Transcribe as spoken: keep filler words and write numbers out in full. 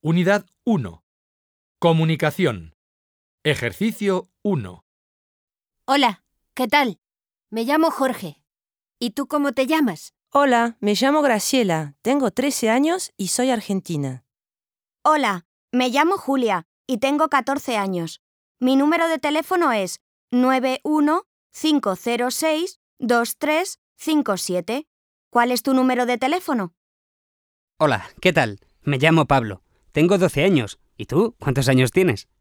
Unidad uno. Comunicación. Ejercicio uno. Hola, ¿qué tal? Me llamo Jorge. ¿Y tú cómo te llamas? Hola, me llamo Graciela, tengo trece años y soy argentina. Hola, me llamo Julia y tengo catorce años. Mi número de teléfono es nueve uno cinco cero seis dos tres cinco siete. ¿Cuál es tu número de teléfono? Hola, ¿qué tal? Me llamo Pablo. Tengo doce años. ¿Y tú? ¿Cuántos años tienes?